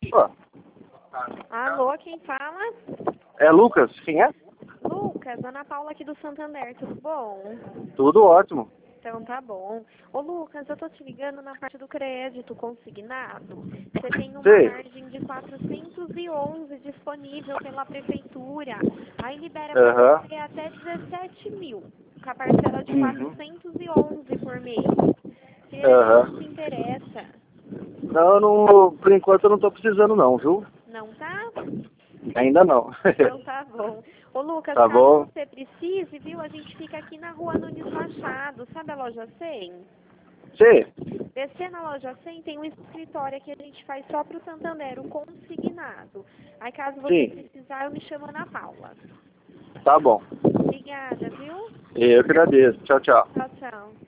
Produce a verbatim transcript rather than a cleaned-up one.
Pô, Alô, quem fala? é Lucas? Quem é? Lucas, Ana Paula aqui do Santander, tudo bom? Tudo ótimo. Então tá bom. Ô Lucas, eu tô te ligando na parte do crédito consignado. Você tem uma Sei. margem de quatrocentos e onze disponível pela prefeitura. Aí libera pra Aham. você até dezessete mil, com a parcela de Uhum. quatrocentos e onze por mês. Queria ver se Aham. isso te interessa. Não, eu não, por enquanto eu não tô precisando não, viu? Não tá? Ainda não. Então tá bom. Ô Lucas, Tá caso bom? você precise, viu, a gente fica aqui na rua Nunes Machado, sabe a loja cem? Sei. Descer na loja cem tem um escritório que a gente faz só pro Santander, o consignado. Aí caso você Sim. precisar, eu me chamo Ana Paula. Tá bom. Obrigada, viu? Eu que agradeço. Tchau, tchau. Tchau, tchau.